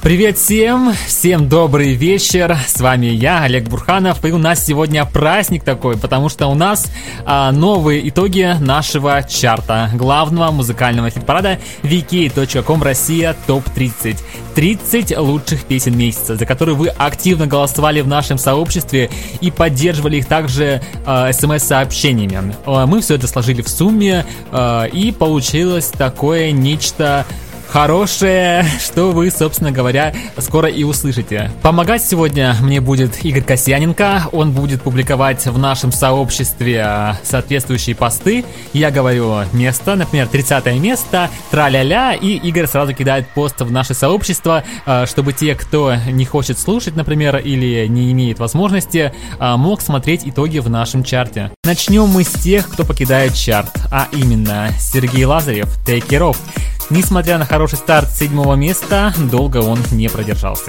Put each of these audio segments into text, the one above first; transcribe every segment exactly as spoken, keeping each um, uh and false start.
Привет всем, всем добрый вечер, с вами я, Олег Бурханов, и у нас сегодня праздник такой, потому что у нас а, новые итоги нашего чарта, главного музыкального хит-парада ви кей точка ком Россия топ тридцать. тридцать лучших песен месяца, за которые вы активно голосовали в нашем сообществе и поддерживали их также э, смс-сообщениями. Э, мы все это сложили в сумме, э, и получилось такое нечто хорошее, что вы, собственно говоря, скоро и услышите. Помогать сегодня мне будет Игорь Касьяненко. Он будет публиковать в нашем сообществе соответствующие посты. Я говорю место, например, тридцатое место, тра-ля-ля, и Игорь сразу кидает пост в наше сообщество, чтобы те, кто не хочет слушать, например, или не имеет возможности, мог смотреть итоги в нашем чарте. Начнем мы с тех, кто покидает чарт, а именно Сергей Лазарев, Take It Off. Несмотря на хороший старт с седьмого места, долго он не продержался.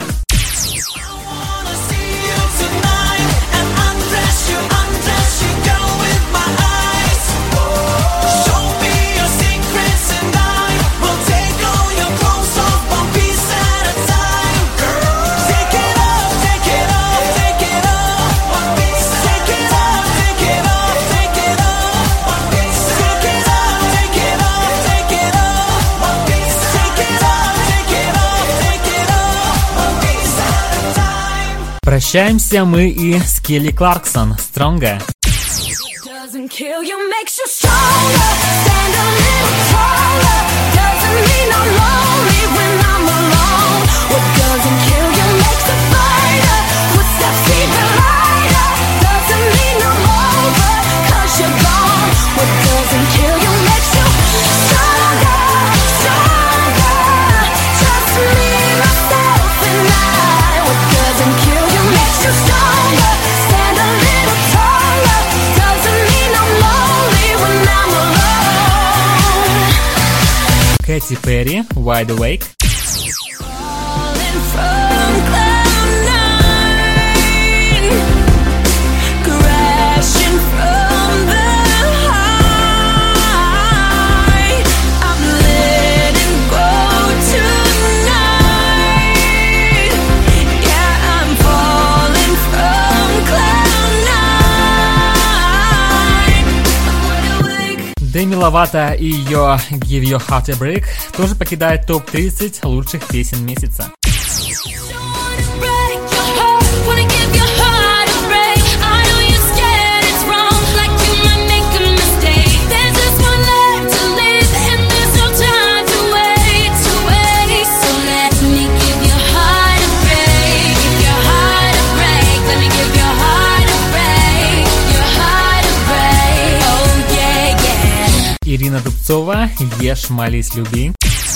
Прощаемся мы и с Келли Кларксон, Stronger. Кэти Перри, Wide Awake. Деми Ловато и ее Give Your Heart a Break тоже покидает топ тридцать лучших песен месяца. Ирина Дубцова, Ешь, молись, люби.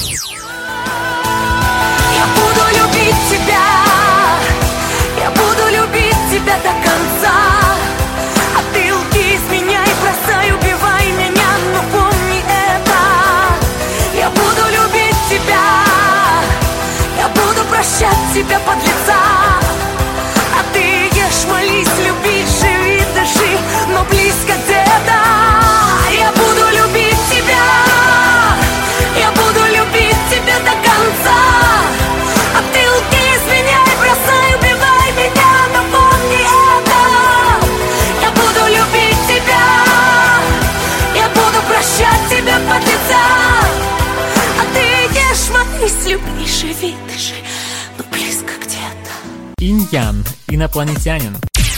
Я буду любить тебя, я буду любить тебя до конца. А ты лги, изменяй, бросай, убивай меня, но помни это. Я буду любить тебя, я буду прощать тебя, подлеца. А ты ешь, молись, люби, живи, дыши, но близко где-то. Я буду любить тебя, я буду любить тебя до конца. А ты лги, изменяй, бросай, убивай меня, но помни это. Я буду любить тебя, я буду прощать тебя, подлеца. А ты ешь, молись, люби, живи, дыши, но близко где-то. Инь-Ян, Инопланетянин.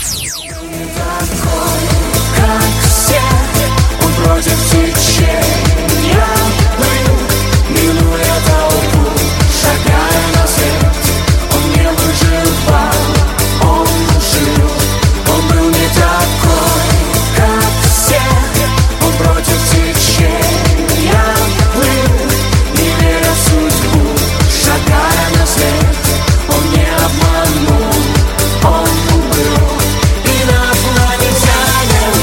Как все, он против течения плыл, минуя толпу, шагая на свет. Он не выживал, он жил, он был не такой, как все. Он против течения плыл, не веря в судьбу, шагая на свет. Он не обманул, он был инопланетянин.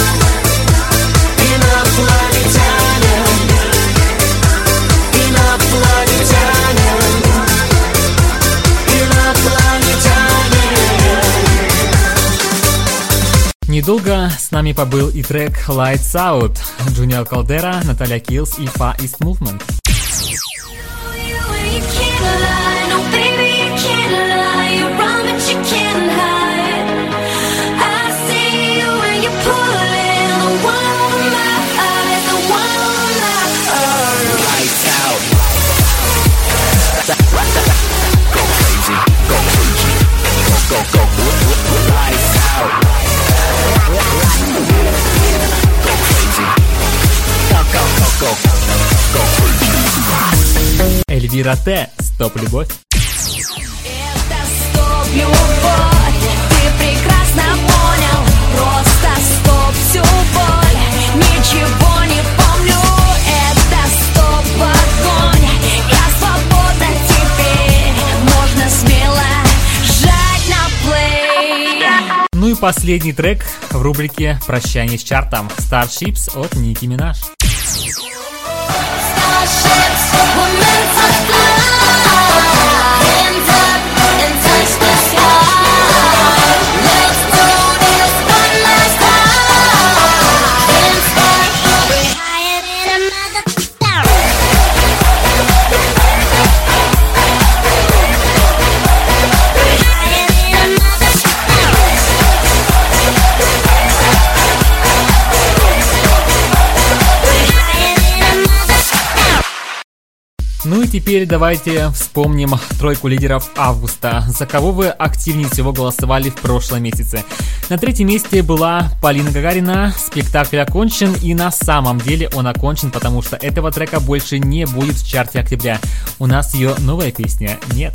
Недолго с нами побыл и трек Lights Out, Junior Caldera, Наталья Киллс и Far East Movement. Baby, Вира Т. Стоп-любовь. Это стоп-любовь, ты прекрасно понял. Просто стоп всю боль, ничего не помню. Это стоп-огонь, я свободна теперь. Можно смело жать на плей. Ну и последний трек в рубрике «Прощание с чартом» Starships от Ники Минаж. Ну и теперь давайте вспомним тройку лидеров августа. За кого вы активнее всего голосовали в прошлом месяце? На третьем месте была Полина Гагарина. Спектакль окончен, и на самом деле он окончен, потому что этого трека больше не будет в чарте октября. У нас ее новая песня «Нет».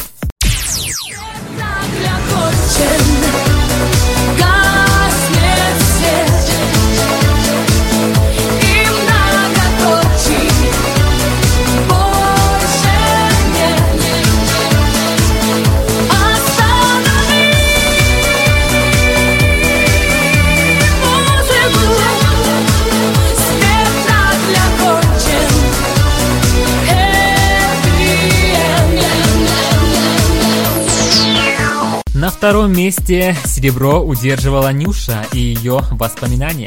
На втором месте серебро удерживала Нюша и ее «Воспоминания».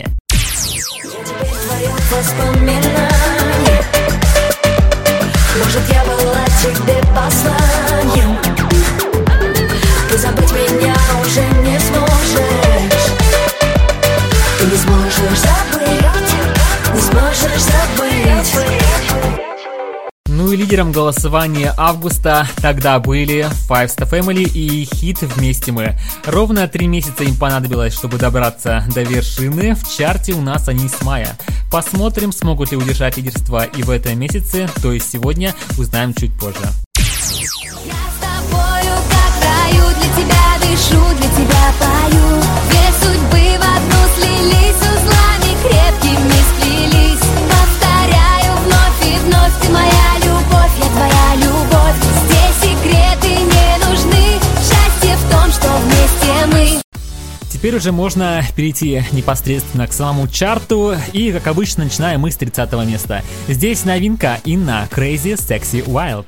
Может, я была тебе посланием. Ты забыть меня уже не сможешь. Ты не сможешь забыть, не сможешь забыть. Ну и лидером голосования августа тогда были Five Star Family и хит «Вместе мы». Ровно три месяца им понадобилось, чтобы добраться до вершины. В чарте у нас они с мая. Посмотрим, смогут ли удержать лидерство и в этом месяце, то есть сегодня, узнаем чуть позже. Я с тобою как в раю, для тебя дышу, для тебя пою. Две судьбы в одну слились, узлами крепкими сплелись. Повторяю вновь и вновь, ты моя любовь, я твоя любовь. Здесь секреты не нужны, счастье в том, что вместе мы. Теперь уже можно перейти непосредственно к самому чарту, и, как обычно, начинаем мы с тридцатого места. Здесь новинка Инна Crazy Sexy Wild.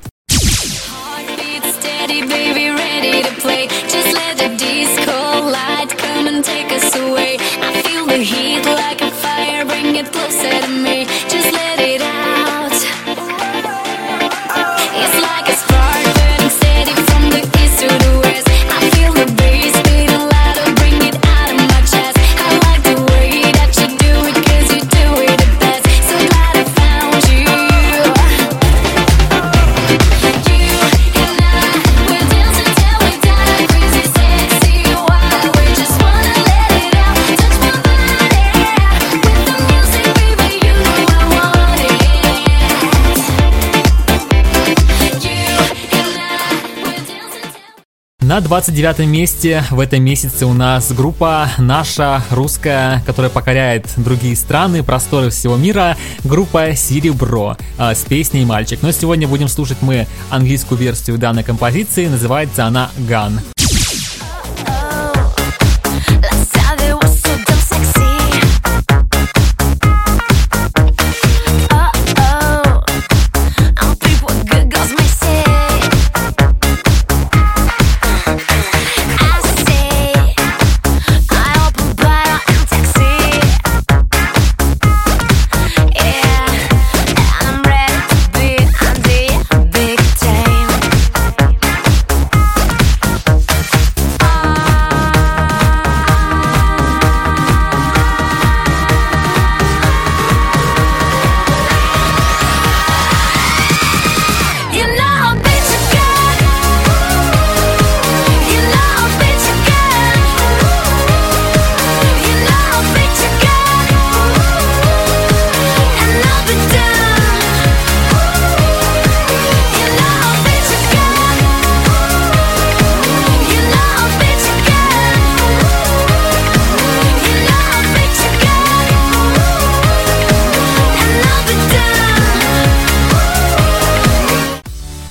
На двадцать девятом месте в этом месяце у нас группа наша русская, которая покоряет другие страны, просторы всего мира, группа «Серебро» э, с песней «Мальчик». Но сегодня будем слушать мы английскую версию данной композиции, называется она «Gun».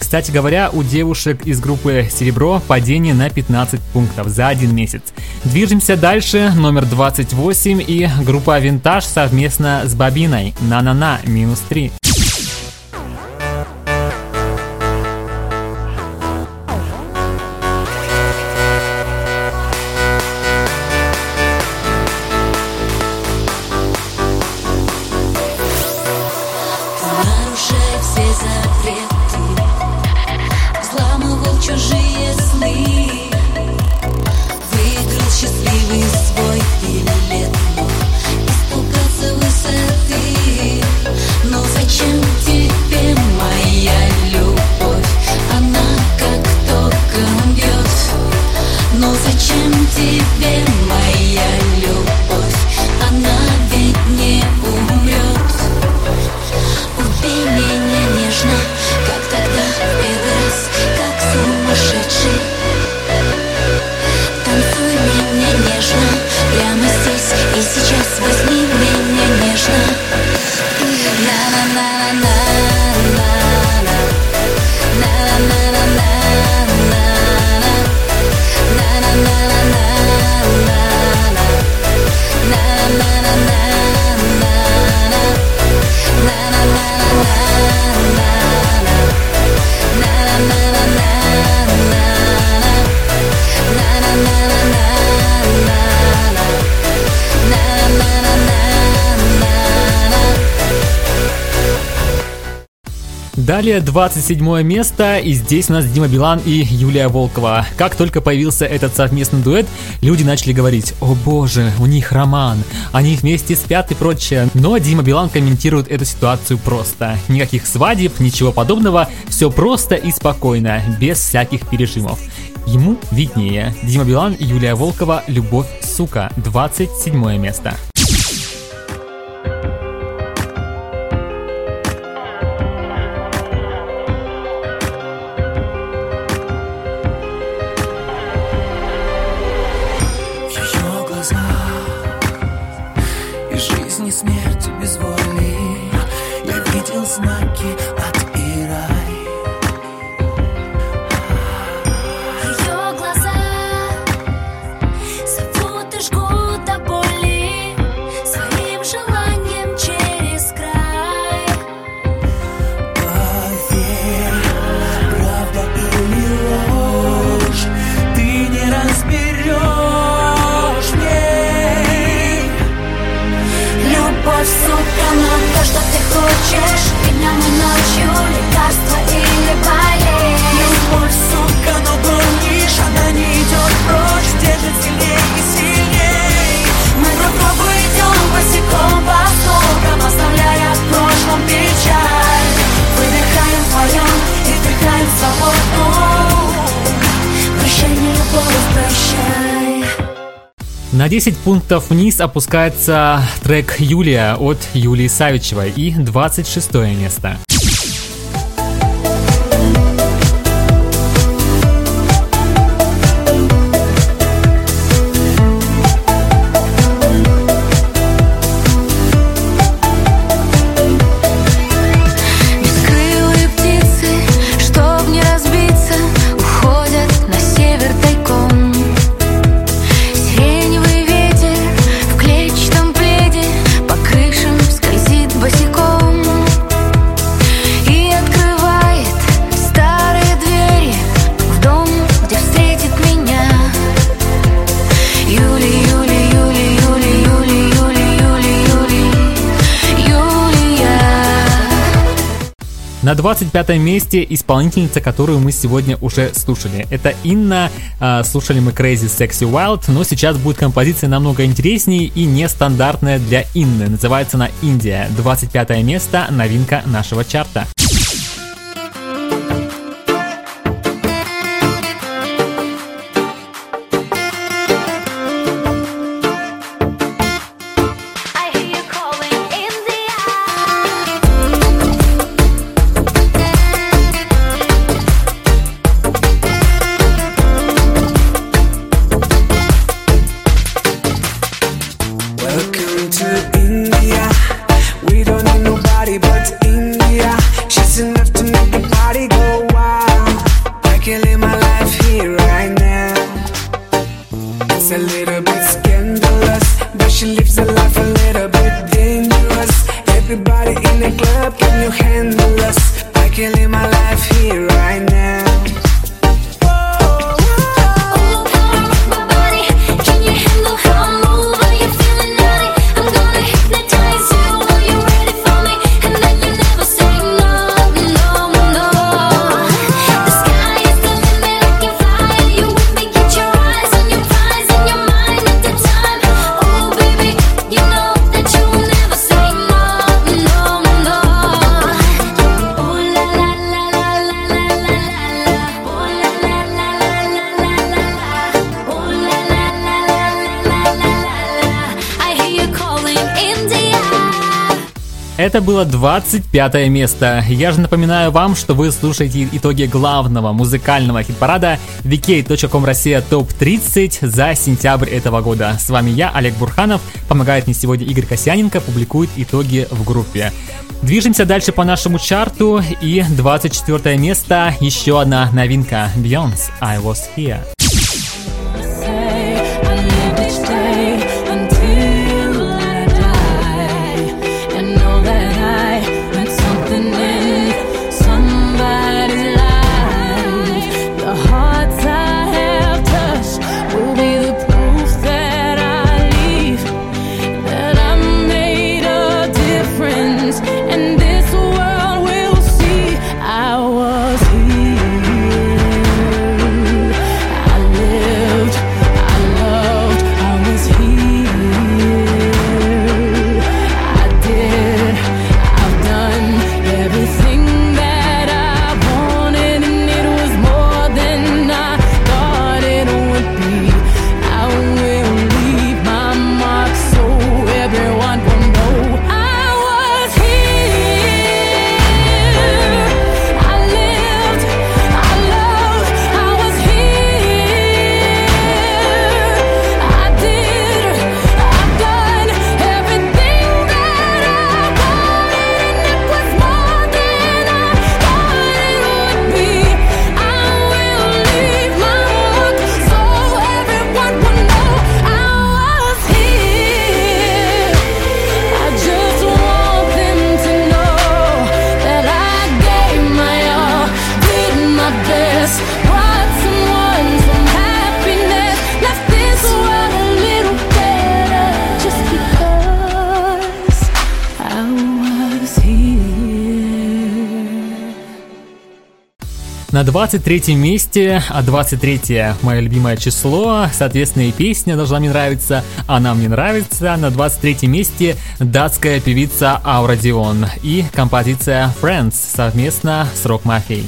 кстати говоря, у девушек из группы «Серебро» падение на пятнадцать пунктов за один месяц. Движемся дальше, номер двадцать восемь, и группа «Винтаж» совместно с Бабиной «На-на-на» минус три. Далее двадцать седьмое место, и здесь у нас Дима Билан и Юлия Волкова. Как только появился этот совместный дуэт, люди начали говорить: о боже, у них роман, они вместе спят и прочее. Но Дима Билан комментирует эту ситуацию просто. Никаких свадеб, ничего подобного, все просто и спокойно, без всяких пережимов. Ему виднее. Дима Билан и Юлия Волкова «Любовь, сука», двадцать седьмое место. Смерти без воли я видел знаки ад и рай. Ее глаза зовут и жгут до боли своим желанием через край. Поверь, правда или ложь, ты не разберешь мне. Любовь, сука, на то, что ты хочешь, и днем, и ночью, лекарство или болезнь. Любовь, сука, но помнишь, она не идет прочь, держит сильнее и сильней. Мы друг другу идем босиком по стокам, оставляя в прошлом печаль. Выдыхаем вдвоем и вдыхаем свободу. Прощай, не любовь, прощай. На десять пунктов вниз опускается трек «Юлия» от Юлии Савичевой и двадцать шестое место. Бескрылые птицы, чтоб не разбиться, уходят на север тайком. Сиреневый ветер в клетчатом пледе по крышам скользит босиком и открывает старые двери в дом, где встретит меня. Юли, Юли, Юли, Юли, Юли, Юли, Юли, Юли, Юлия. На двадцать пятом месте исполнительница, которую мы сегодня уже слушали. Это Инна. Э, слушали мы Crazy Sexy Wild, но сейчас будет композиция намного интереснее и нестандартная для Инны. Называется она «Индия». двадцать пятое место, новинка нашего чарта. I hear you calling India. Welcome to India. We don't need nobody but India. She's I can live my life here right now. It's a little bit scandalous, but she lives a life a little bit dangerous. Everybody in the club, can you handle us? I can live my life here right now. Это было двадцать пятое место. Я же напоминаю вам, что вы слушаете итоги главного музыкального хит-парада ви кей точка ком Россия топ тридцать за сентябрь этого года. С вами я, Олег Бурханов. Помогает мне сегодня Игорь Косяненко, публикует итоги в группе. Движемся дальше по нашему чарту. И двадцать четвёртое место. Еще одна новинка. Beyonce, I Was Here. На двадцать третьем месте, а двадцать третье мое любимое число, соответственно и песня должна мне нравиться, она мне нравится. На двадцать третьем месте датская певица Аура Дион и композиция Friends совместно с Рок Мафией.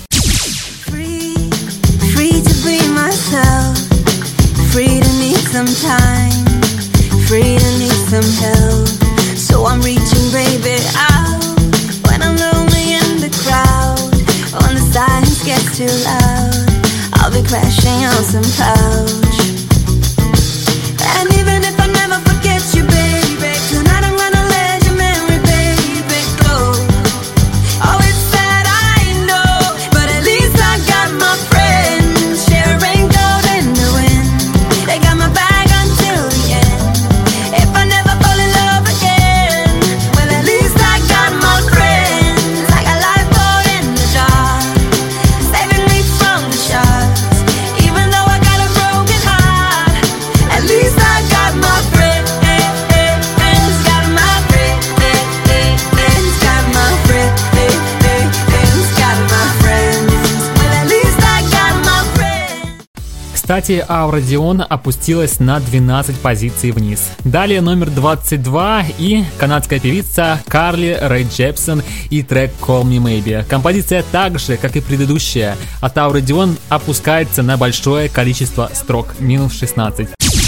Silence gets too loud, I'll be crashing on some couch. And even if I never forget you, baby, tonight I'm gonna let your memory, baby, go. Oh, it's sad, I know, but at least I got my friends sharing gold in the wind. They got my back until the end. If I never fall in love again, well, at least I got my friends. Like a lifeboat in the dark, from the sharks. Even though I got a broken heart, at least I got my friends. Got my friends. Got my friends. Got my friends. Well, at least I got my friends. Кстати, Аура Дион опустилась на двенадцать позиций вниз. Далее номер двадцать два и канадская певица Карли Рэй Джепсон и трек Call Me Maybe. Композиция так же, как и предыдущая, от Ауры Дион опускается на большое количество строк, минус шестнадцать.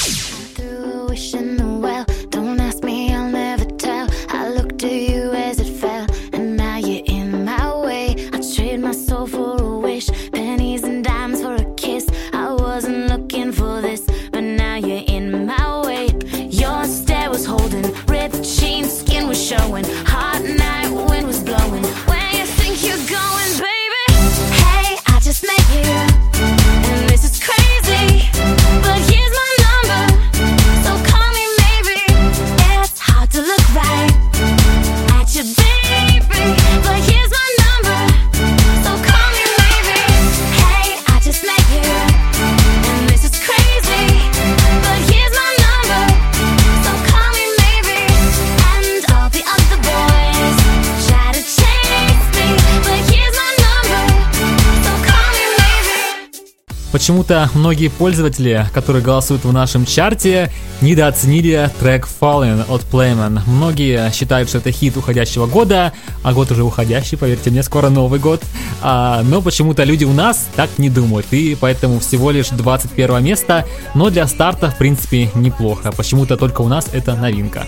Showing hot night, wind was blowing. Where you think you're going, baby? Hey, I just met you. Почему-то многие пользователи, которые голосуют в нашем чарте, недооценили трек Fallen от Playman. Многие считают, что это хит уходящего года, а год уже уходящий, поверьте мне, скоро Новый год. А, но почему-то люди у нас так не думают, и поэтому всего лишь двадцать первое место, но для старта, в принципе, неплохо. Почему-то только у нас это новинка.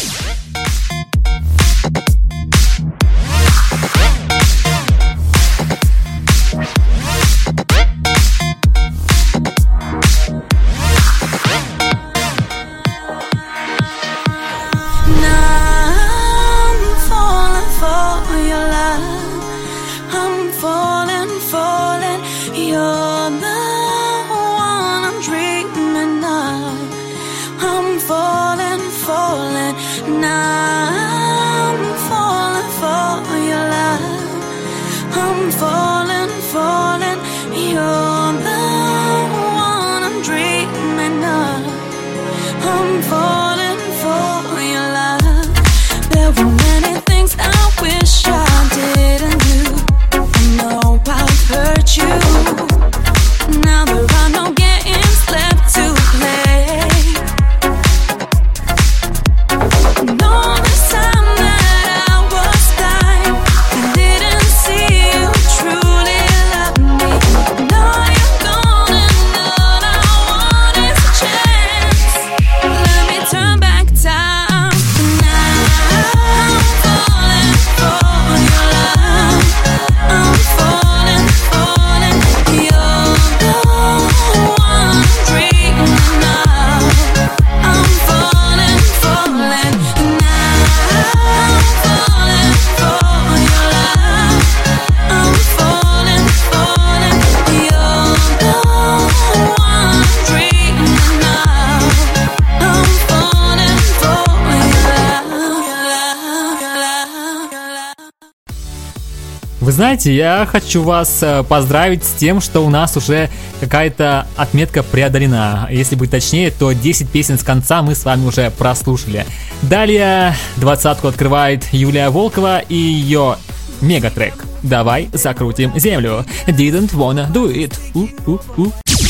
Вы знаете, я хочу вас поздравить с тем, что у нас уже какая-то отметка преодолена. Если быть точнее, то десять песен с конца мы с вами уже прослушали. Далее двадцатку открывает Юлия Волкова и ее мегатрек «Давай закрутим землю». Didn't wanna do it. У-у-у.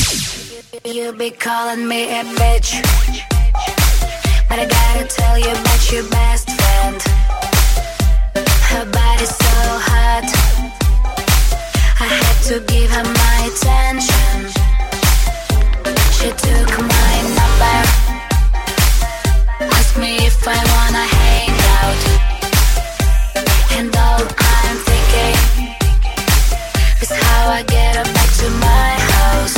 You be calling me a bitch, but I gotta tell you about your best friend. Her body's so hot, I had to give her my attention. She took my number, asked me if I wanna hang out, and all I'm thinking is how I get her back to my house.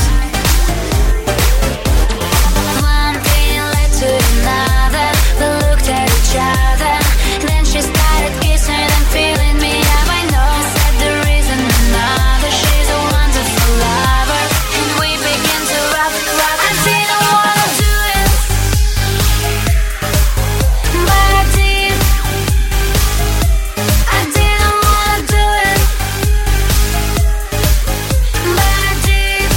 One thing led to another, we looked at each other, then she started kissing and feeling me up. I know, said the reason another, she's a wonderful lover, and we began to rock, rock. I didn't wanna do it, but I did. I didn't wanna do it, but I did.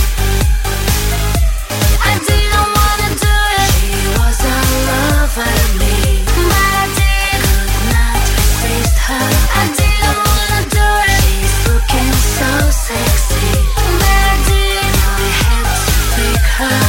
I didn't wanna do it. She was all over me, but I did. Could not resist her. I didn't wanna do it. She's looking so sexy, but I did. I had to freak her.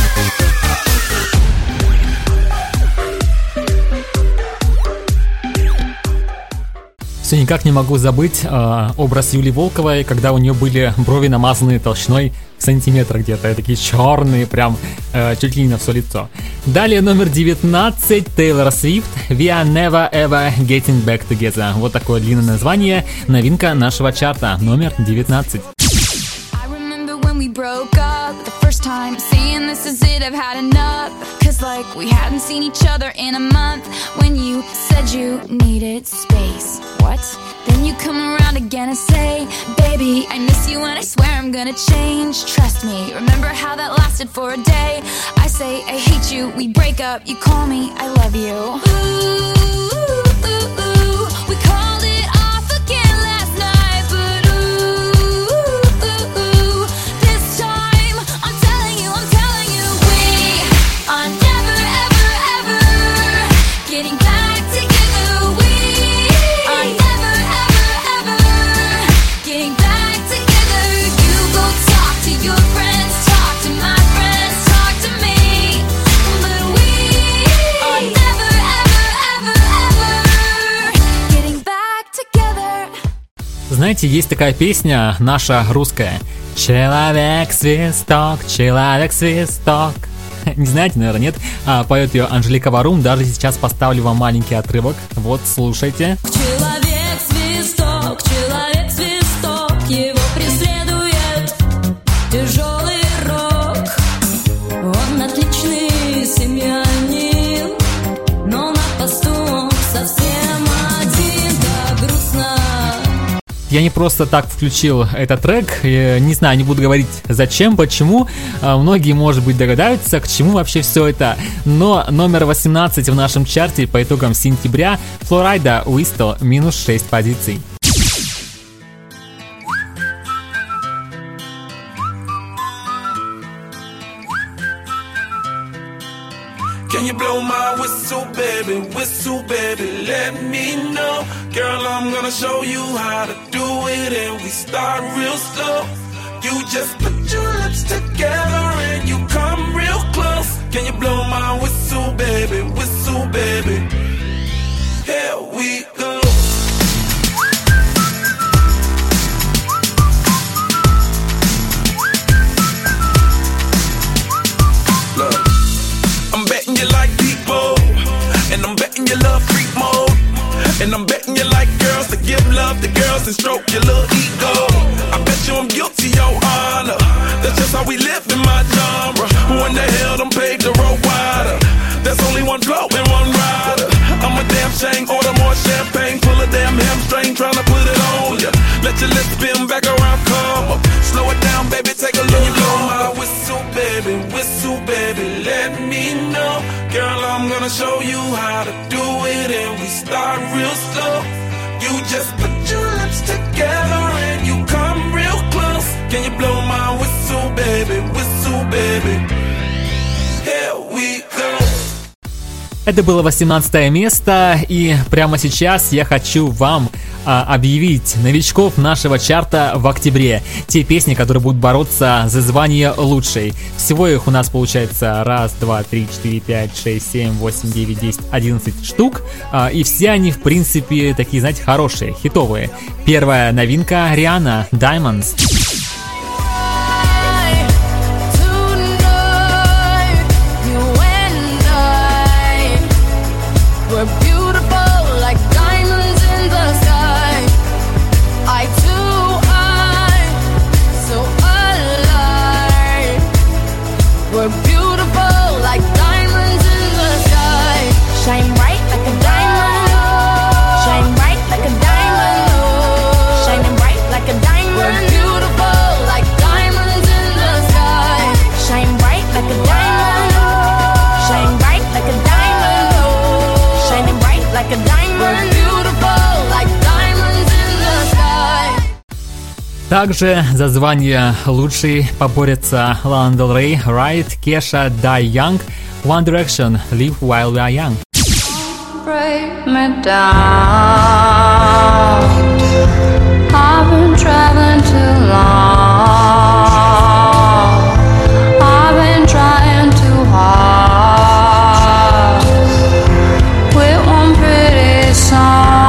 Все никак не могу забыть э, образ Юли Волковой, когда у нее были брови намазаны толщиной в сантиметр где-то, такие черные, прям э, чуть ли не на все лицо. Далее номер девятнадцать, Тейлор Свифт, We are never ever getting back together. Вот такое длинное название, новинка нашего чарта, номер девятнадцать. We broke up the first time, saying this is it, I've had enough. Cause like we hadn't seen each other in a month. When you said you needed space, what? Then you come around again and say, baby, I miss you and I swear I'm gonna change. Trust me, remember how that lasted for a day? I say I hate you, we break up, you call me, I love you. Ooh, ooh, ooh, ooh. We called it off again last night, but ooh, ooh, ooh. This time, I'm telling you, I'm telling you, we are never, ever, ever getting back together. We are never, ever, ever getting back together. You go talk to your friends, talk to Знаете, есть такая песня наша русская. Человек-свисток, человек-свисток. Не знаете, наверное, нет? А, поет ее Анжелика Варум. Даже сейчас поставлю вам маленький отрывок. Вот, слушайте. Человек-свисток, человек-свисток, его преследует тяжелый рок. Он отличный семьянин, но на посту он совсем один, да грустно. Я не просто так включил этот трек, не знаю, не буду говорить зачем, почему, многие, может быть, догадаются, к чему вообще все это, но номер восемнадцать в нашем чарте по итогам сентября Флорайда Уистл минус шесть позиций. Can you blow my whistle, baby, whistle, baby, let me know. Girl, I'm gonna show you how to do it, and we start real slow. You just put your lips together and you come real close. Can you blow my whistle, baby, whistle, baby? Here we go. Look, I'm betting you like people, and I'm betting you love freak mode, and I'm betting you like girls to give love to girls and stroke your little ego. I bet you I'm guilty, your honor. That's just how we live in my genre. Who in the hell done paved the road wider? There's only one flow and one rider. I'm a damn shame, order more champagne, pull a damn hamstring, tryna put it on ya. Let your lips spin back around, come up. Slow it down, baby, take a look. You blow my whistle, baby, whistle, baby, let me know. Girl, I'm gonna show you how to do it, and we start real slow. You just put your lips together and you come real close. Can you blow my whistle, baby, whistle, baby? Here we go. Это было восемнадцатое место, и прямо сейчас я хочу вам а, объявить новичков нашего чарта в октябре. Те песни, которые будут бороться за звание лучшей. Всего их у нас получается раз, два, три, четыре, пять, шесть, семь, восемь, девять, десять, одиннадцать штук. А, и все они, в принципе, такие, знаете, хорошие, хитовые. Первая новинка — Риhanna, Diamonds. We're beautiful like diamonds in the sky. Eye to eye, so alive. We're beautiful like diamonds in the sky. Shine bright like a diamond. Shine bright like a diamond. Shining bright like a diamond. We're beautiful like diamonds in the sky. Shine bright like a diamond. Shine bright like a diamond. Shining bright like a diamond. We're beautiful like diamonds in the sky. Также за звание лучшей поборются Lana Del Rey, Riot, Kesha, Die Young, One Direction, Live While We Are Young. Break me down. I've been traveling too long. I've been trying too hard with one pretty song.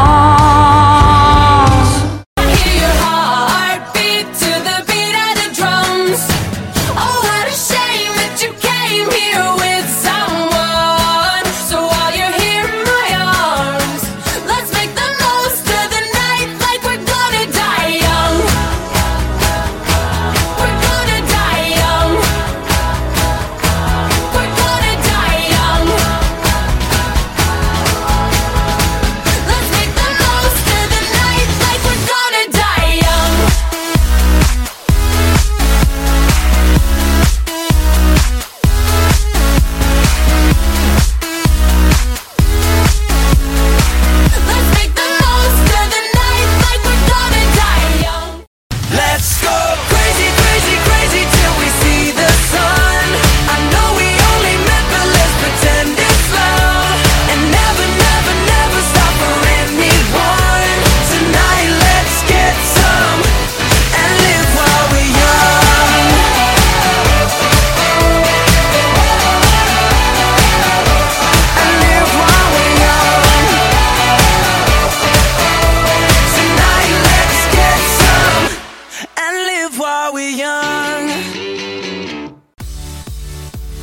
Hear your heartbeat to the beat of the drums. Oh, what a shame that you came here with someone. So while you're here in my arms, let's make the most of the night like we're gonna die young.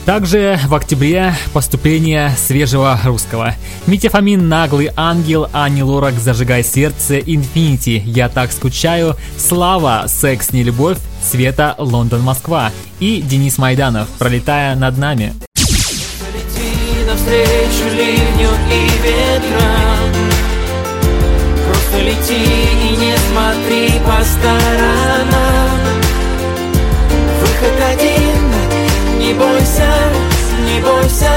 Также в октябре поступление свежего русского. Митя Фомин, Наглый ангел, Ани Лорак, Зажигай сердце, Инфинити, Я так скучаю, Слава, Секс не любовь, Света, Лондон, Москва и Денис Майданов, Пролетая над нами. Лети навстречу ливню и ветрам, просто лети и не смотри по сторонам. Выход один, не бойся, не бойся.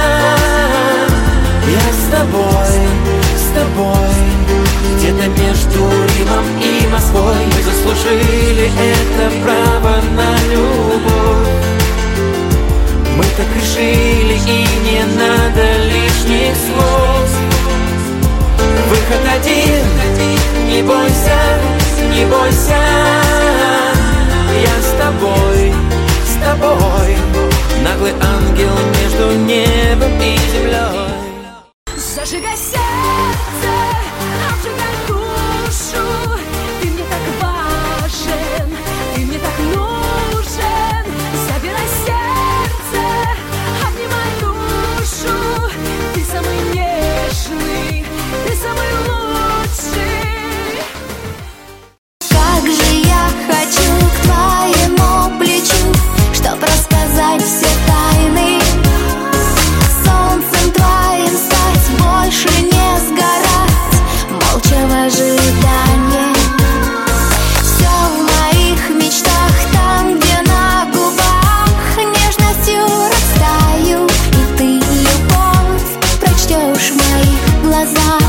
Я с тобой, с тобой, где-то между Римом и Москвой. Мы заслужили это право на любовь. Мы так решили, и не надо лишних слов. Выход один, не бойся, не бойся. Я с тобой, с тобой, наглый ангел между небом и землей. Зажигай сердце, обжигай душу. Ты мне так важен, ты мне так нужен. Забирай сердце, обнимай душу. Ты самый нежный, ты самый лучший. Как же я хочу к твоему плечу, чтоб рассказать все тайны. Солнцем твоим стать, больше не сгорать, молча в ожидании. Все в моих мечтах, там, где на губах нежностью растаю. И ты любовь прочтешь в моих глазах.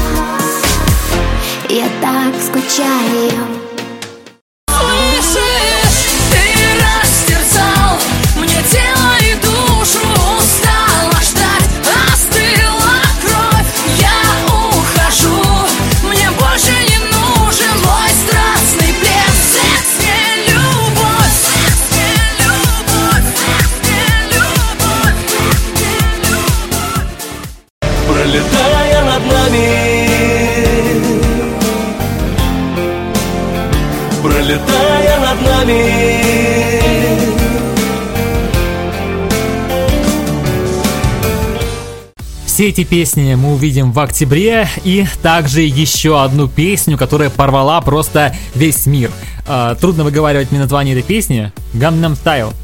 Я так скучаю. Слышишь, ты растерзал мне тело и душу. Устала ждать, остыла кровь. Я ухожу, мне больше не нужен мой страстный плен. Секс не любовь, секс не любовь, секс не любовь, секс не любовь. Пролетая над нами, пролетая над нами. Все эти песни мы увидим в октябре, и также еще одну песню, которая порвала просто весь мир. А, трудно выговаривать мне название этой песни. Gangnam Style.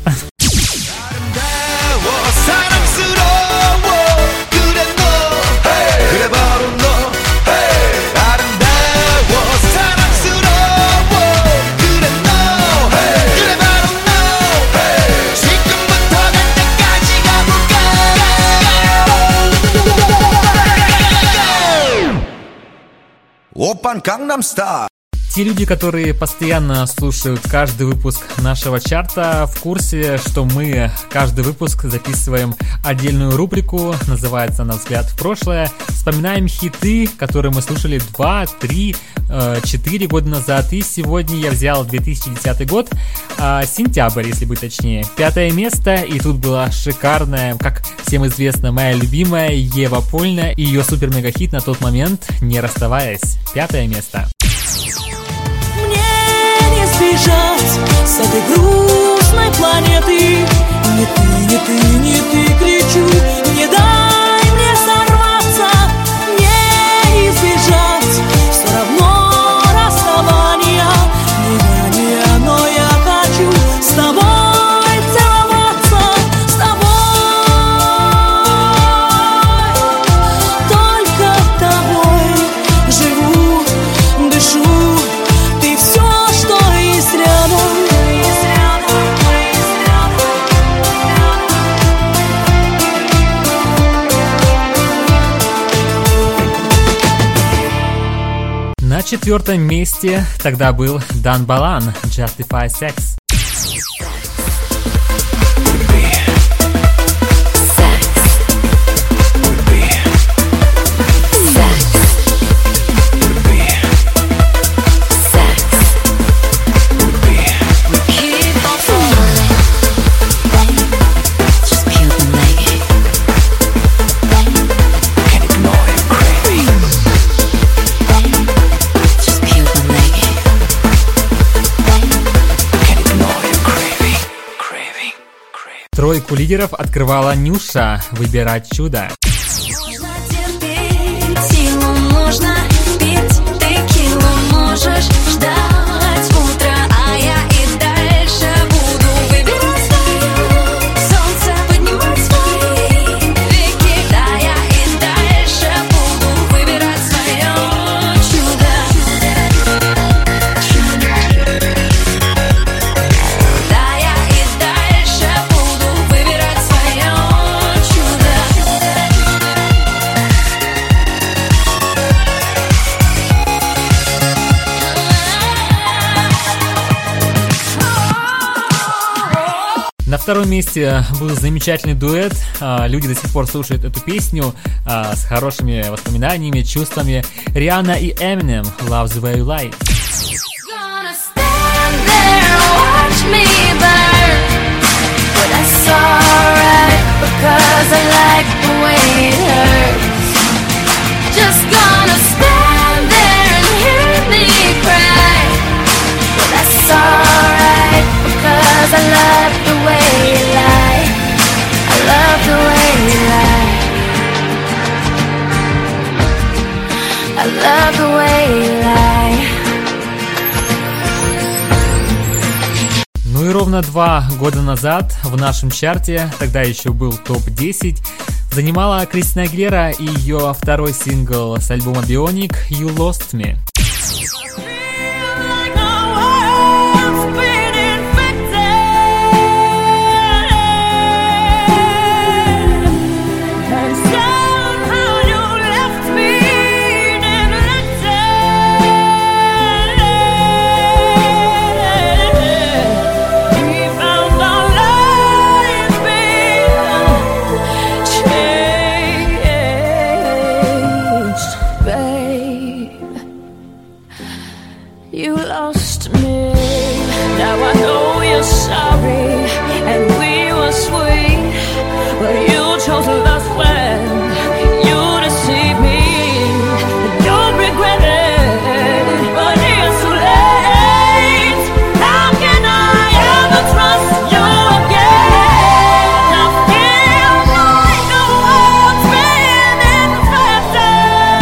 Опан Gangnam Style. Те люди, которые постоянно слушают каждый выпуск нашего чарта, в курсе, что мы каждый выпуск записываем отдельную рубрику, называется она «Взгляд в прошлое». Вспоминаем хиты, которые мы слушали два, три, четыре года назад. И сегодня я взял две тысячи десятый год, сентябрь, если быть точнее. Пятое место, и тут была шикарная, как всем известно, моя любимая Ева Польна и ее супер-мега-хит на тот момент «Не расставаясь». Пятое место. Сбежать с этой грустной планеты. Не ты, не ты, не ты, кричу. Не дай мне сорваться, не избежать все равно расставания. Не, не, но я хочу с тобой целоваться, с тобой, только тобой живу, дышу. Ты все, что есть рядом, есть рядом, есть рядом. На четвертом месте тогда был Дан Балан, Justify Sex. Тройку лидеров открывала Нюша. «Выбирать чудо». Можно терпеть, силу можно пить, текилу можешь ждать утра, а я и дальше буду выбирать свое. Солнце поднимать свои веки, да, я и дальше буду выбирать свое чудо. Да, я и дальше буду выбирать свое чудо. На втором месте был замечательный дуэт. А, Люди до сих пор слушают эту песню а, с хорошими воспоминаниями, чувствами. Риhanna и Eminem, «Love the Way You Lie». Gonna stand there and watch me burn, but that's alright because I like the way it hurts. Just gonna stand there and hear me cry, but that's alright because I love the way you lie. I love the way you lie. I love the way you lie. Ну и ровно два года назад в нашем чарте, тогда еще был топ десять, занимала Кристина Агилера и ее второй сингл с альбома Bionic «You Lost Me». You lost me. Now I know you're sorry, and we were sweet, but you chose lust when you deceived me. Don't regret it, but it's too late. How can I ever trust you again? I feel like the world's been infected.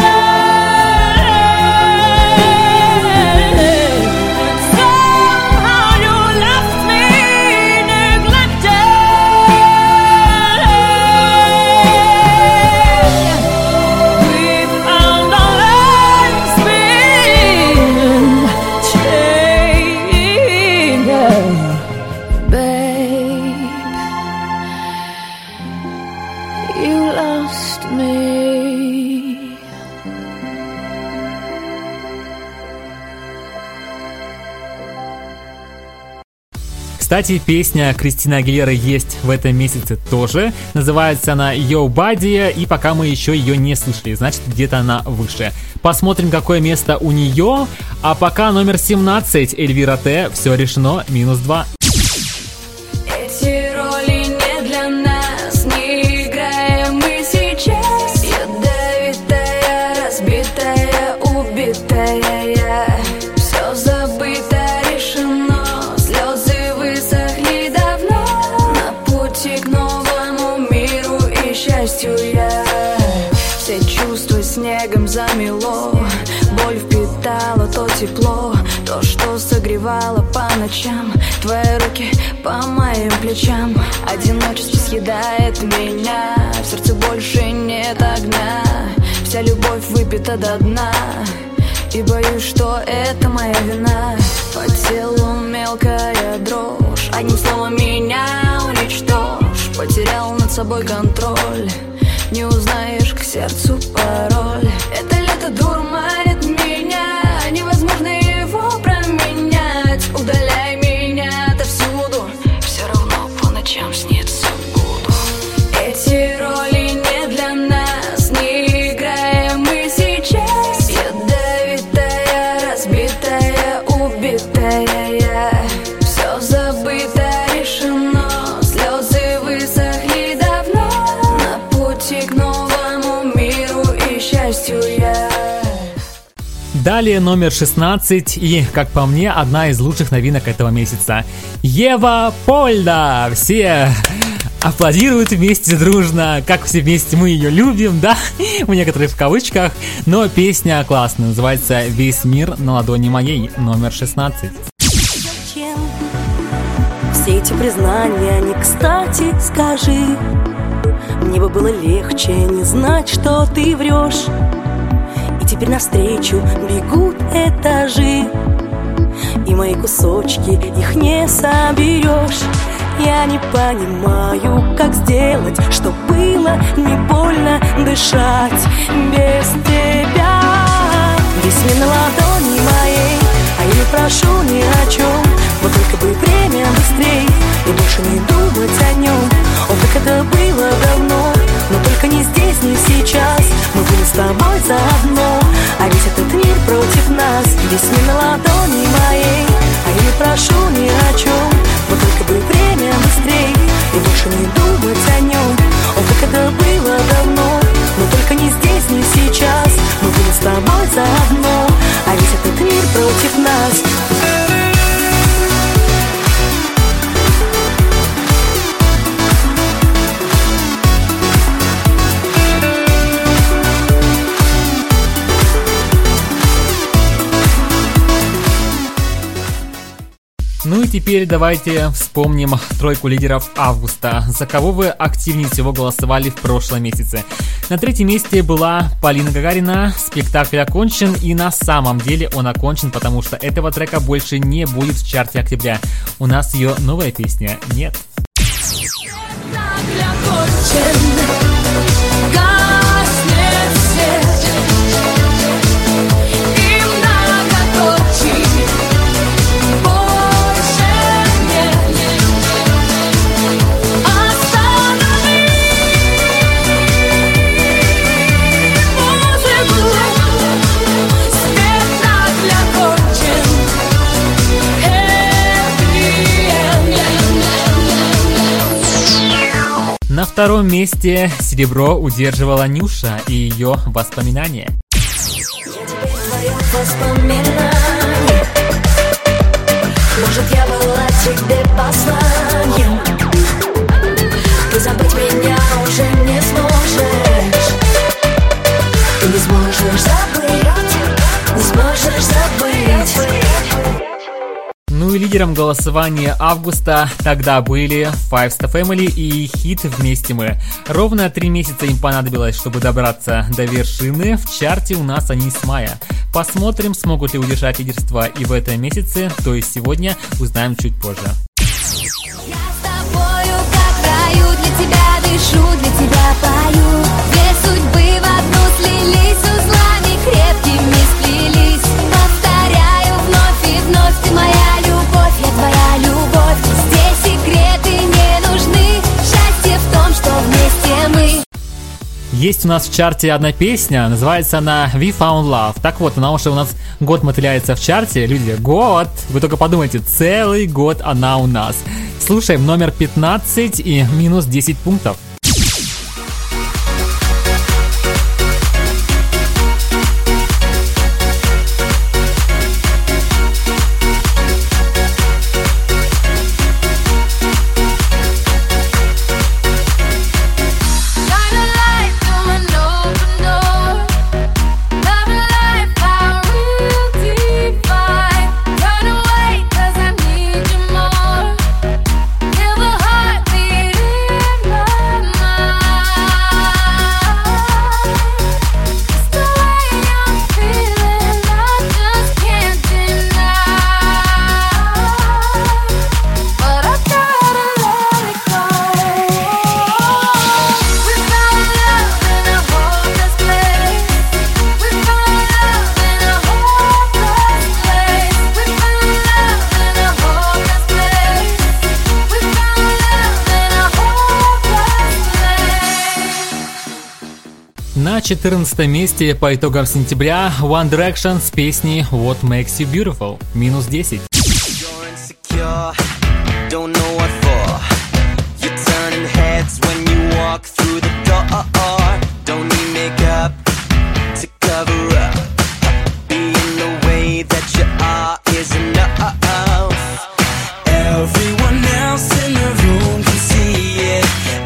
Somehow you left me neglected. We found our lives been changed, babe. You lost me. Кстати, песня Кристины Агилеры есть в этом месяце тоже. Называется она «Yo Body», и пока мы еще ее не слышали, значит, где-то она выше. Посмотрим, какое место у нее. А пока номер семнадцать, Эльвира Т. «Все решено», минус два. Эти роли не для нас, не играем мы сейчас. Ядовитая, разбитая, убитая я. Все забыто, решено, слезы высохли давно. На пути к новому миру и счастью я. Все чувства снегом замело, боль впитала то тепло, то, что согревало по ночам. Твои руки по моим плечам. Одиночество съедает меня, в сердце больше нет огня. Вся любовь выпита до дна, и боюсь, что это моя вина. По телу мелкая дрожь, одним словом меня уничтожь. Потерял над собой контроль, не узнаешь к сердцу пароль. Это лето дурманит меня, невозможно его променять. Удаляй меня отовсюду, все равно по ночам снится буду. Эти роли не для нас, не играем мы сейчас. Ядовитая, разбитая, убитая я. Все забыто, решено, слезы высохли давно. На пути к новому миру и счастью я. Далее номер шестнадцать и, как по мне, одна из лучших новинок этого месяца. Ева Польда. Все аплодируют вместе дружно, как все вместе мы ее любим, да, у некоторых в кавычках, но песня классная, называется «Весь мир на ладони моей», номер шестнадцать. Зачем все эти признания не кстати, скажи, мне бы было легче не знать, что ты врешь, и теперь навстречу бегут этажи, и мои кусочки, их не соберешь. Я не понимаю, как сделать, чтоб было не больно дышать без тебя. Весь мир на ладони моей, а я не прошу ни о чем, вот только бы время быстрей и больше не думать о нем. О, как это было давно, но только не здесь, не сейчас. Мы были с тобой заодно, а ведь этот мир против нас. Весь мир на ладони моей, а я не прошу ни о чем, вот только бы время быстрей и больше не думать о нем. О, как это было давно, но только не здесь, не сейчас. Мы были с тобой заодно, а ведь этот мир против нас. Ну и теперь давайте вспомним тройку лидеров августа. За кого вы активнее всего голосовали в прошлом месяце? На третьем месте была Полина Гагарина. Спектакль окончен, и на самом деле он окончен, потому что этого трека больше не будет в чарте октября. У нас ее новая песня «Нет». На втором месте серебро удерживала Нюша и ее «Воспоминания». Может, я была тебе посланием, ты забыть меня уже не сможешь. Ты не сможешь забыть, не сможешь забыть. Ну и лидером голосования августа тогда были Five Star Family и хит «Вместе мы». Ровно три месяца им понадобилось, чтобы добраться до вершины. В чарте у нас они с мая. Посмотрим, смогут ли удержать лидерство и в этом месяце, то есть сегодня, узнаем чуть позже. Я с тобою как в раю, для тебя дышу, для тебя пою. Две судьбы в одну слились, узлами крепкими сплелись. Повторяю вновь и вновь, ты моя любовь, я твоя любовь. Здесь секреты не нужны, счастье в том, что вместе мы. Есть у нас в чарте одна песня, называется она «We Found Love». Так вот, она уже у нас год мотыляется в чарте. Люди, год! Вы только подумайте, целый год она у нас. Слушаем номер пятнадцать и минус десять пунктов. На четырнадцатом месте по итогам сентября One Direction с песней What Makes You Beautiful, минус десять. Everyone else in the room can see it.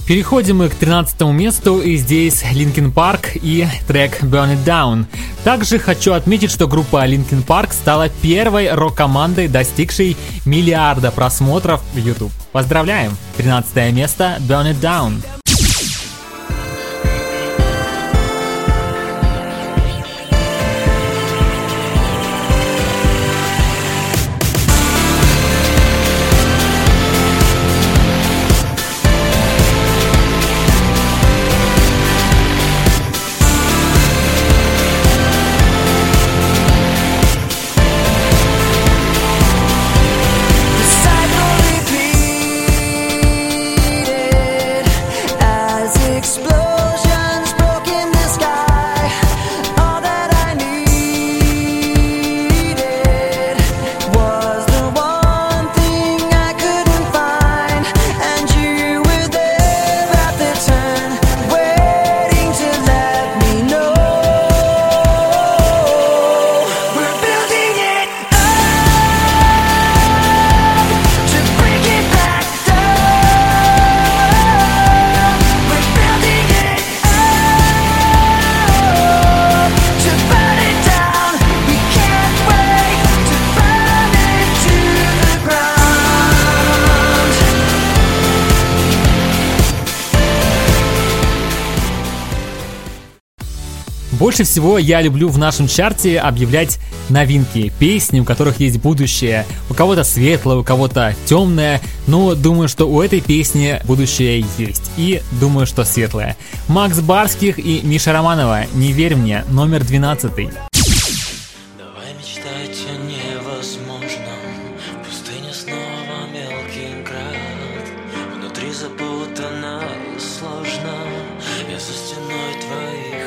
Переходим мы к тринадцатому месту, и здесь Linkin Park и трек Burn It Down. Также хочу отметить, что группа Linkin Park стала первой рок-командой, достигшей миллиарда просмотров в YouTube. Поздравляем! тринадцатое место, Burn It Down. Больше всего я люблю в нашем чарте объявлять новинки, песни, у которых есть будущее. У кого-то светлое, у кого-то темное, но думаю, что у этой песни будущее есть. И думаю, что светлое. Макс Барских и Миша Романова, «Не верь мне», номер двенадцатый. Давай мечтать о невозможном. В пустыне снова мелкий град. Внутри запутанно и сложно. Я за стеной твоих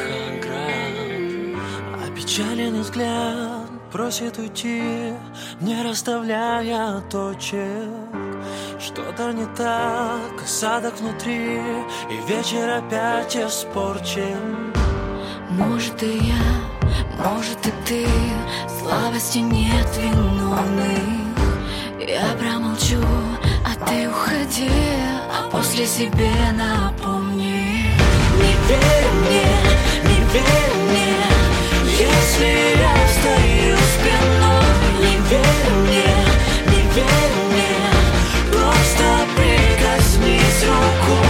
оград. Опечаленный взгляд просит уйти, не расставляя точек. Что-то не так, осадок внутри, и вечер опять испорчен. Может и я, может и ты, слабости нет виновных. Я промолчу, а ты уходи, а после себе напомни. Не верь мне, не верь мне, если я стою спиной. Не верь мне, не верь мне, просто прикоснись рукой.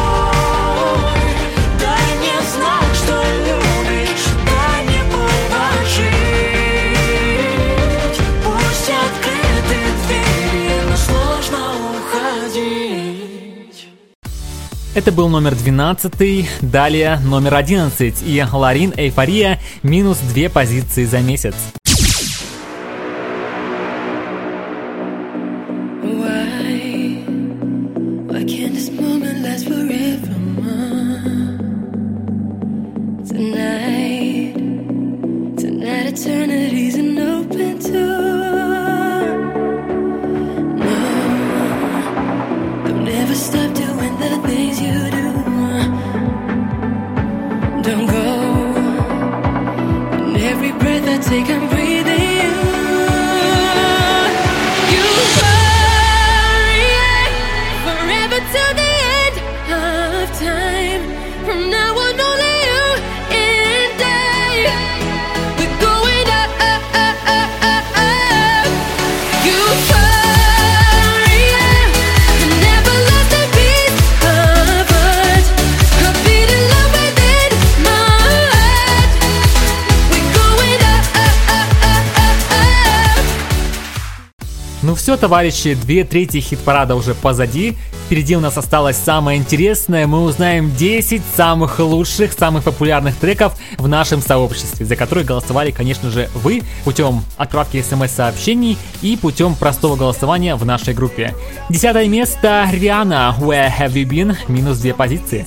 Дай мне знак, что любишь, дай мне положить. Пусть открыты двери, но сложно уходить. Это был номер двенадцатый, далее номер одиннадцать и Ларин «Эйфория», минус две позиции за месяц. Ну все, товарищи, две трети хит-парада уже позади. Впереди у нас осталось самое интересное. Мы узнаем десять самых лучших, самых популярных треков в нашем сообществе, за которые голосовали, конечно же, вы путем отправки смс-сообщений и путем простого голосования в нашей группе. Десятое место, Риhanna, Where Have You Been, минус две позиции.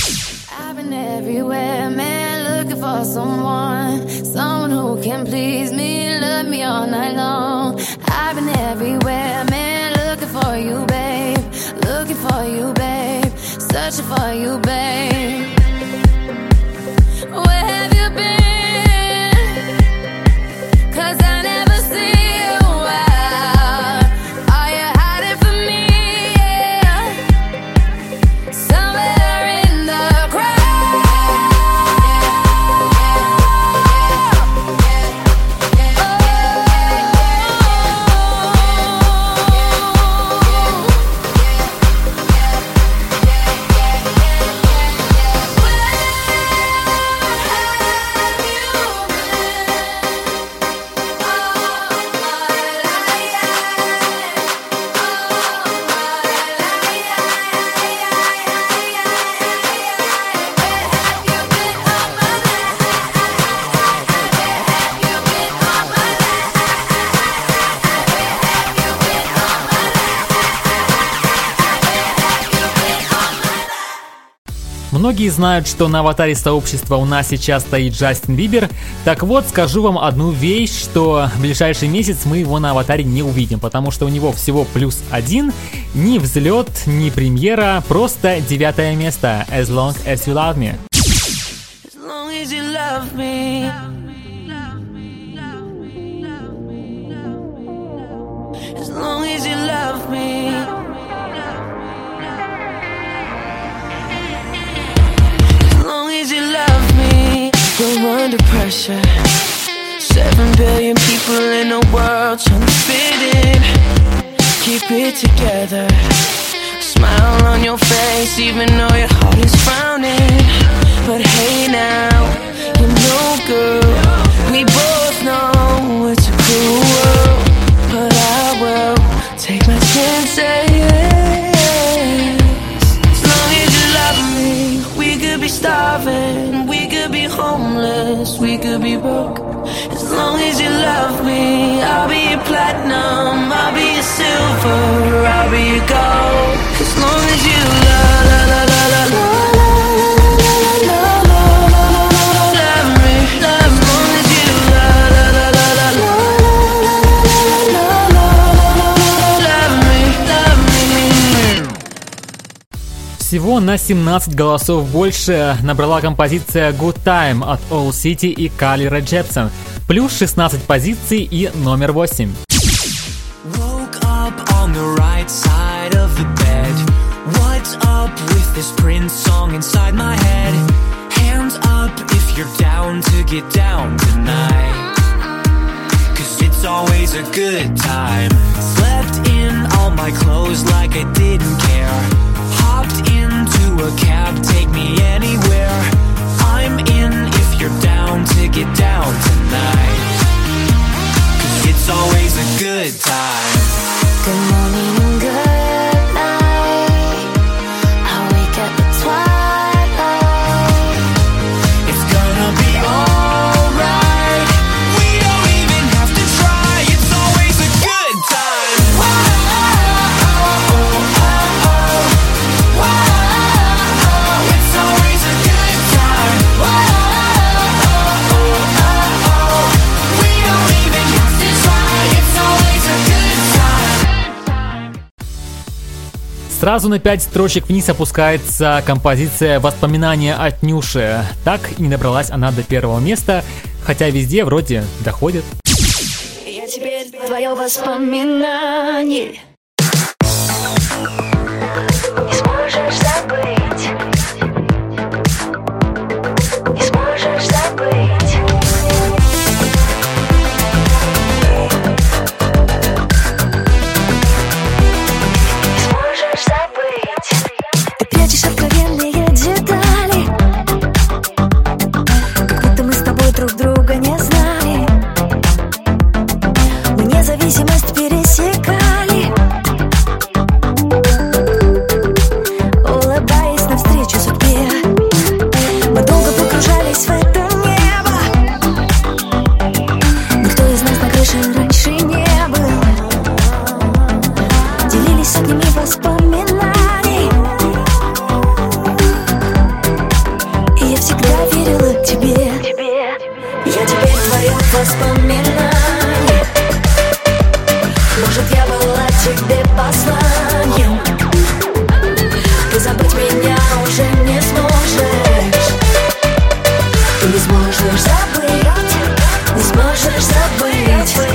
For someone, someone who can please me, love me all night long. I've been everywhere, man, looking for you, babe. Looking for you, babe. Searching for you, babe. Where have you been? 'Cause I never see you out. Are you hiding from me? Yeah. Somewhere Многие знают, что на аватаре сообщества у нас сейчас стоит Джастин Бибер. Так вот, скажу вам одну вещь, что в ближайший месяц мы его на аватаре не увидим, потому что у него всего плюс один, ни взлет, ни премьера, просто девятое место. As long as you love me. As long as you love me. As long as you love me. As long as you love me. We're under pressure. Seven billion people in the world trying to fit in. Keep it together. Smile on your face even though your heart is frowning. But hey now, you know girl, we both know it's a cruel world. But I will take my chances. As long as you love me, we could be starving, we could be homeless, we could be broke. As long as you love me, I'll be your platinum, I'll be your silver, I'll be your gold. As long as you love, la la la la la la la la, love me, as long as you love, la la la la la la, love me, love me. Всего на семнадцать голосов больше набрала композиция Good Time от All City и Carly Rae Jepsen. Плюс шестнадцать позиций и номер восемь. Woke up on the right side of the bed. What's up with this Prince song inside my head? Hands up if you're down to get down tonight. Cause it's always a good time. Slept in all my clothes like I didn't care. Hopped into a cab, take me anywhere. I'm in if you're down to get down tonight. Cause it's always a good time. Good morning and good night. I wake at the twilight. It's gonna be alright. We don't even have to try. It's always a good time. Whoa, oh, oh, oh. Whoa, it's always a good time. Whoa, oh, oh, oh. We don't even have to try. It's always a good time. Сразу на пять строчек вниз опускается композиция «Воспоминания от Нюши». Так и не добралась она до первого места, хотя везде вроде доходит. Я теперь твое воспоминание. Не сможешь забыть. Не сможешь забыть. Не сможешь забыть. Ты прячешь откровенные детали, как будто мы с тобой друг друга не знали. Мы независимость пересекали, улыбаясь навстречу судьбе. Мы долго погружались в это небо. Никто из нас на крыше раньше не был. Делились сотнями воспоминаний, и я всегда верила тебе. Я теперь твое воспоминание. Может, я была тебе посланием. Ты забыть меня уже не сможешь. Ты не сможешь забыть. Не сможешь забыть.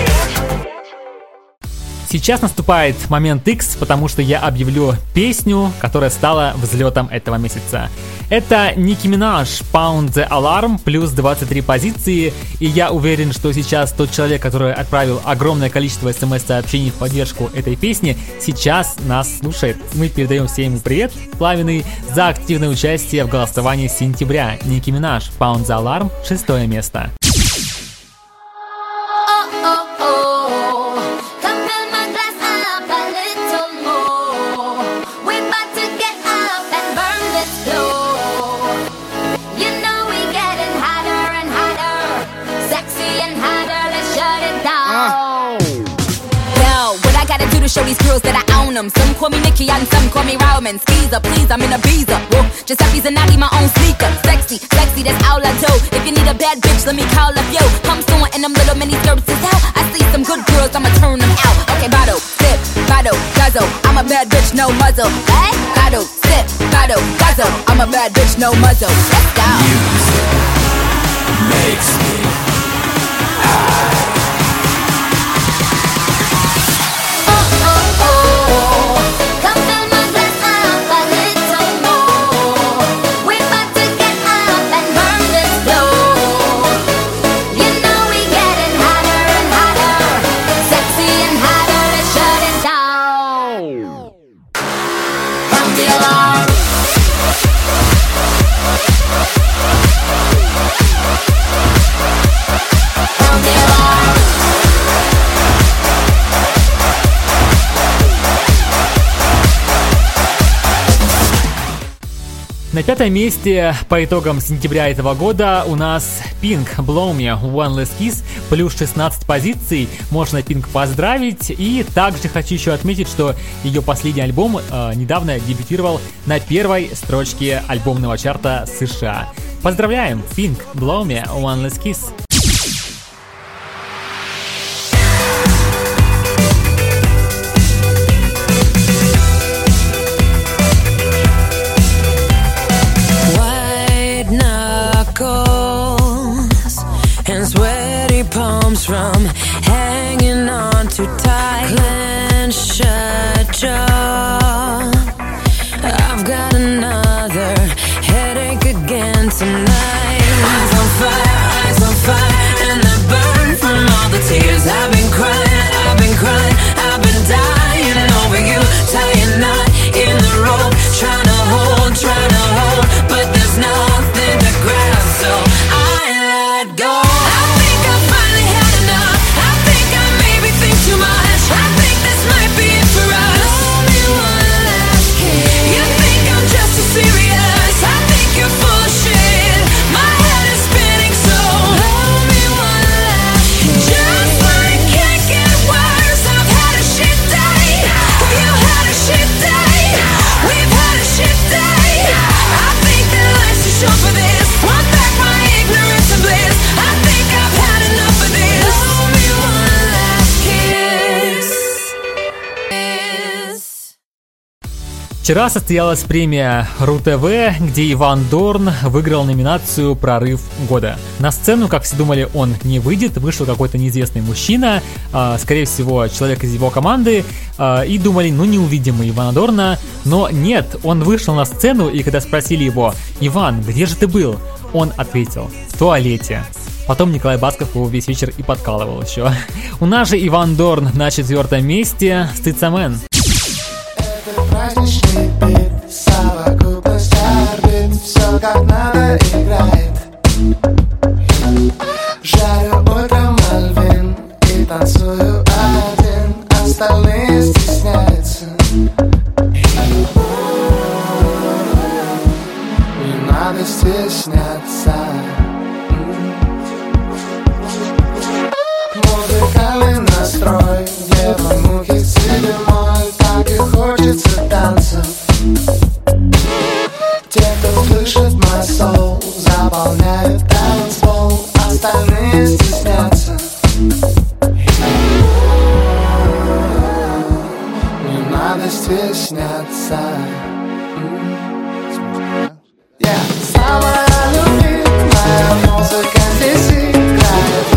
Сейчас наступает момент X, потому что я объявлю песню, которая стала взлетом этого месяца. Это Nicki Minaj, Pound the Alarm, плюс двадцать три позиции, и я уверен, что сейчас тот человек, который отправил огромное количество смс-сообщений в поддержку этой песни, сейчас нас слушает. Мы передаем всем ему привет, пламенный, за активное участие в голосовании с сентября. Nicki Minaj, Pound the Alarm, шестое место. What I gotta do to to show these girls that I own them. Some call me Nikki and some call me Roman. Skeezer, please, I'm in a Ibiza. Whoa, Giuseppe's and I need my own sneaker. Sexy, sexy, that's all I do. If you need a bad bitch, let me call up yo. Come soon and them little mini skirts is out. I see some good girls, I'ma turn them out. Okay, bottle, sip, bottle, guzzle. I'm a bad bitch, no muzzle. Hey, bottle, sip, bottle, guzzle. I'm a bad bitch, no muzzle. Let's go. Music makes me high. На пятом месте по итогам сентября этого года у нас Pink Blow Me One Last Kiss, плюс шестнадцать позиций. Можно Pink поздравить. И также хочу еще отметить, что ее последний альбом э, недавно дебютировал на первой строчке альбомного чарта США. Поздравляем, Pink Blow Me One Last Kiss. From hanging on too tight, clenched shut jaw. I've got another headache again tonight. Eyes on fire, eyes on fire, and I burn from all the tears. I've been crying, I've been crying, I've been dying over you. Tying knot in the rope, trying to hold, trying to hold, but there's nothing to grab, so I let go. Too much. I think this might be it for us. Only one last kiss. You think I'm just too serious? I think you're full of shit. My head is spinning, so only one last kiss. Just like can't get worse. I've had a shit day. You had a shit day. We've had a shit day. I think that life's too short for this. Want back my ignorance and bliss. I think I've had enough of this. Only one last kiss. Вчера состоялась премия РУ-ТВ, где Иван Дорн выиграл номинацию «Прорыв года». На сцену, как все думали, он не выйдет, вышел какой-то неизвестный мужчина, э, скорее всего, человек из его команды, э, и думали, ну не увидим мы Ивана Дорна, но нет, он вышел на сцену, и когда спросили его: «Иван, где же ты был?», он ответил: «В туалете». Потом Николай Басков его весь вечер и подкалывал еще. У нас же Иван Дорн на четвертом месте, «Стыцамен». Праздничный бит, совокупность орбит, все как надо играет. Жарю утром Мальвин и танцую один, остальные стесняются. Не надо стесняться. Музыкальный настрой, где по мухе цилимоль, так и хочется танцев. Те, кто слышит мой соул, заполняют танцпол, остальные стеснятся. Не надо стесняться. Yeah. Самая любимая музыка здесь играет.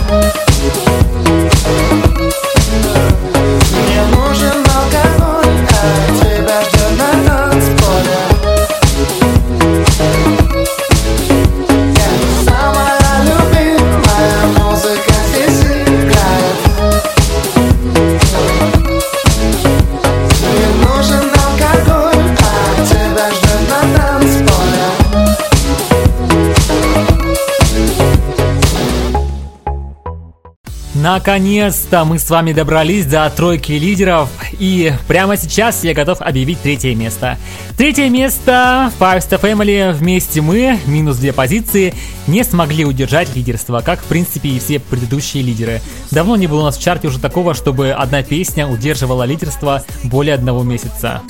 Мне нужен алкоголь, а тебя ждет на танцполе. Yeah. Самая любимая Наконец-то мы с вами добрались до тройки лидеров, и прямо сейчас я готов объявить третье место. Третье место Five Star Family «Вместе мы», минус две позиции, не смогли удержать лидерство, как в принципе и все предыдущие лидеры. Давно не было у нас в чарте уже такого, чтобы одна песня удерживала лидерство более одного месяца.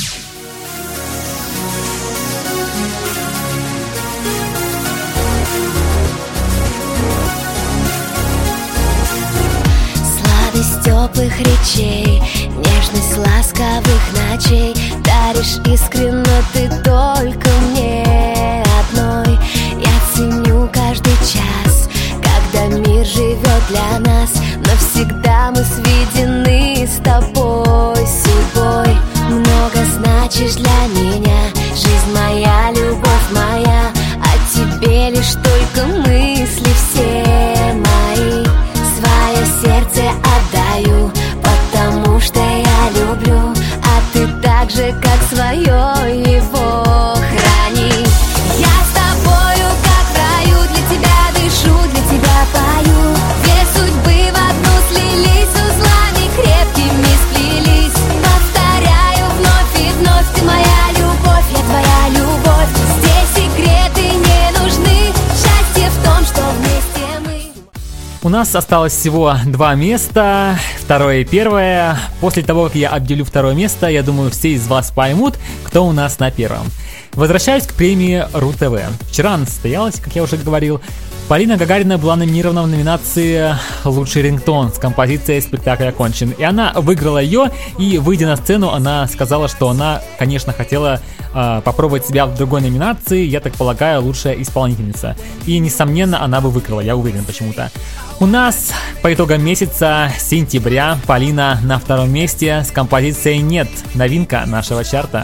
Сладость теплых речей, нежность ласковых ночей даришь искренно ты только мне одной. Я ценю каждый час, когда мир живет для нас, но всегда мы сведены с тобой судьбой. Много значишь для меня, жизнь моя, любовь моя, о тебе лишь только мысли все мои. Свое сердце отдаю, потому что я люблю, а ты так же, как свое его храни. Я с тобою, как в раю, для тебя дышу, для тебя пою. Две судьбы в одну слились, узлами крепкими сплелись. Повторяю вновь и вновь, ты моя любовь, я твоя любовь. Здесь секреты не нужны, счастье в том, что вместе мы. У нас осталось всего два места, второе и первое. После того, как я объявлю второе место, я думаю, все из вас поймут, кто у нас на первом. Возвращаюсь к премии РУ-ТВ. Вчера она состоялась, как я уже говорил. Полина Гагарина была номинирована в номинации «Лучший рингтон» с композицией «Спектакль окончен». И она выиграла ее, и, выйдя на сцену, она сказала, что она, конечно, хотела э, попробовать себя в другой номинации, я так полагаю, лучшая исполнительница. И, несомненно, она бы выиграла, я уверен почему-то. У нас по итогам месяца сентября Полина на втором месте с композицией «Нет», новинка нашего чарта.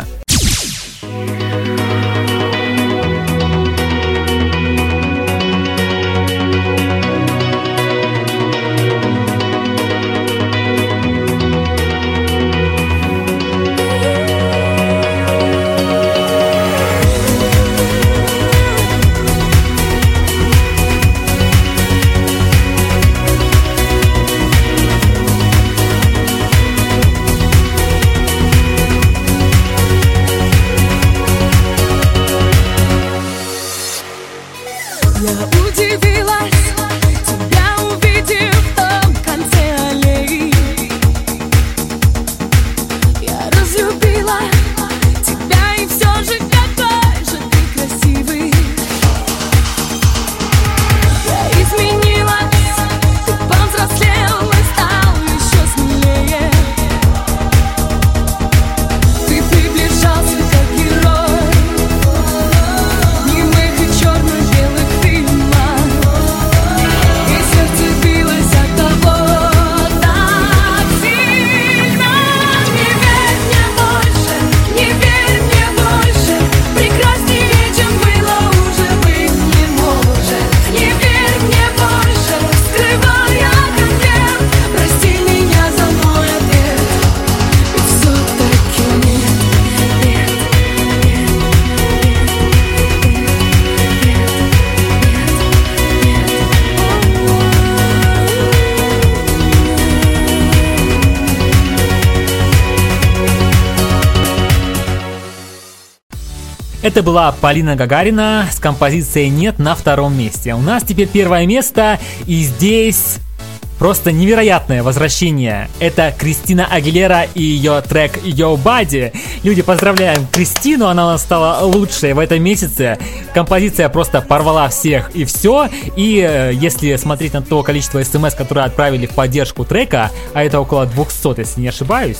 Это была Полина Гагарина с композицией «Нет» на втором месте. У нас теперь первое место, и здесь просто невероятное возвращение. Это Кристина Агилера и ее трек «Yo Body». Люди, поздравляем Кристину, она у нас стала лучшей в этом месяце. Композиция просто порвала всех и все. И э, если смотреть на то количество смс, которые отправили в поддержку трека, а это около двухсот, если не ошибаюсь.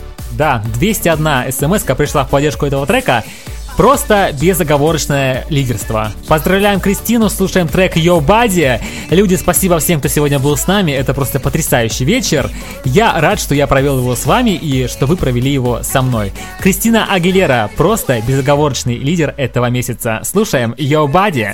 Да, двести одна смс-ка пришла в поддержку этого трека. Просто безоговорочное лидерство. Поздравляем Кристину, слушаем трек Yo Body. Люди, спасибо всем, кто сегодня был с нами. Это просто потрясающий вечер. Я рад, что я провел его с вами и что вы провели его со мной. Кристина Агилера, просто безоговорочный лидер этого месяца. Слушаем Yo Body.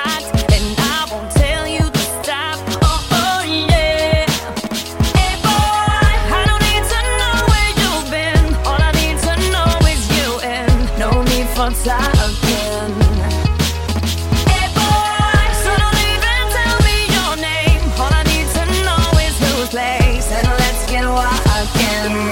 Boy talking. Hey boy, so don't even tell me your name. All I need to know is whose place, and let's get walking.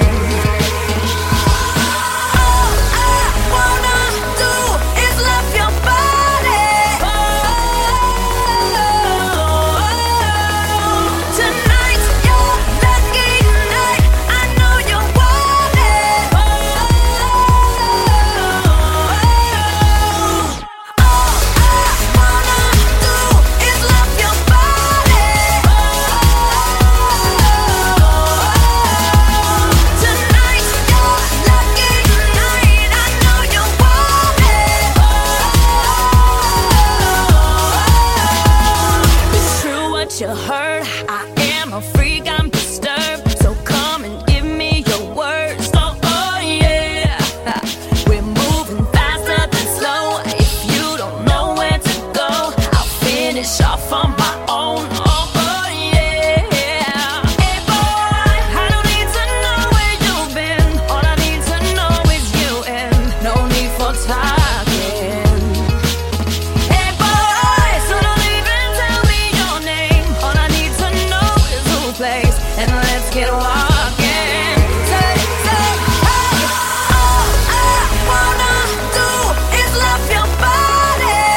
You heard, I am a freak, I'm disturbed. So come and give me your words. Oh, oh yeah. We're moving faster than slow. If you don't know where to go, I'll finish off on my own. Oh, oh yeah. Hey boy, I don't need to know where you've been. All I need to know is you, and no need for talking. Hey boy, so don't even tell me your name. All I need to know is whose place, and let's get walking. Say, say, hey, all I wanna do is love your body.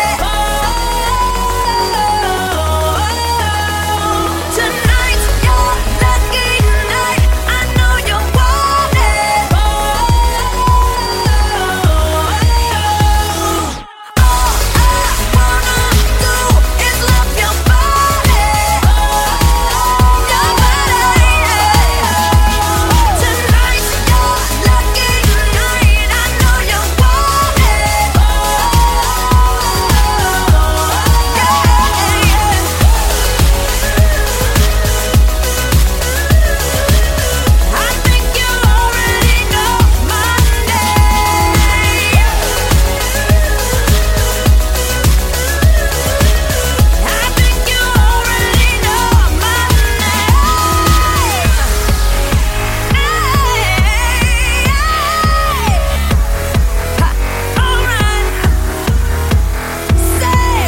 Oh, tonight your lucky night. I know you want it. Oh, all I wanna do is love your body. Your body. Tonight your lucky night. I know you want it. I think you already know my name. I think you already know my name. Alright. Say.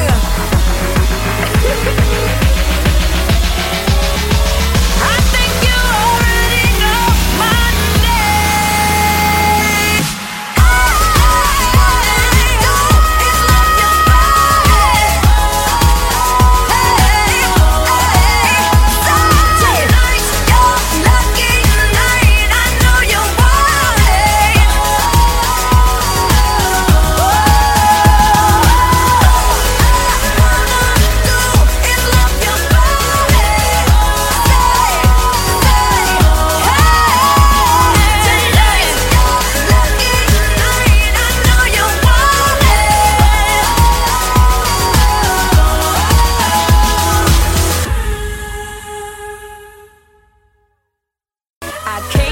I think you already know my name. All I wanna do is love your body. Hey, hey, tonight your lucky night. I know you want it. All I wanna do is love your body. I came